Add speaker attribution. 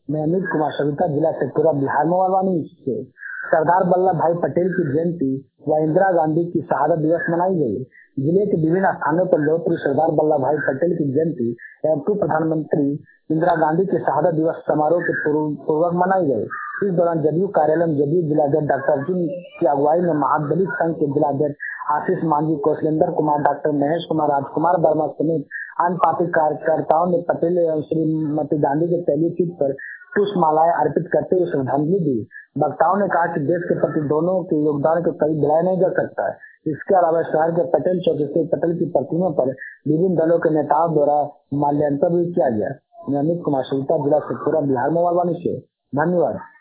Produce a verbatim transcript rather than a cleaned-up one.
Speaker 1: मैं अमित कुमार सविता, जिला शेखपुरा, बिहार में वारवानी से सरदार वल्लभ भाई पटेल की जयंती व इंदिरा गांधी की शहादत दिवस मनाई गई। जिले के विभिन्न स्थानों पर लोकप्रिय सरदार वल्लभ भाई पटेल की जयंती एवं पूर्व प्रधानमंत्री इंदिरा गांधी के शहादत दिवस समारोह के पूर्वक मनाई गई। इस दौरान जदयू कार्यालय में जदयू जिलाध्यक्ष डॉक्टर अर्जुन की अगुवाई में महादलित संघ के जिलाध्यक्ष आशीष मांझी, कौशलेंद्र कुमार, डॉक्टर महेश कुमार, राजकुमार वर्मा समेत अन्य पार्टी कार्यकर्ताओं ने पटेल एवं श्रीमती गांधी के तैलीय चित्र पर पुष्प मालाएं अर्पित करते हुए श्रद्धांजलि दी। वक्ताओं ने कहा कि देश के प्रति दोनों के योगदान को कभी भुलाया नहीं जा सकता है। इसके अलावा शहर के पटेल चौक स्थित पटेल की प्रतिमा पर विभिन्न दलों के नेताओं द्वारा माल्यार्पण भी किया गया। मैं अमित कुमार सविता, जिला शेखपुरा, बिहार में वारवानी से। धन्यवाद।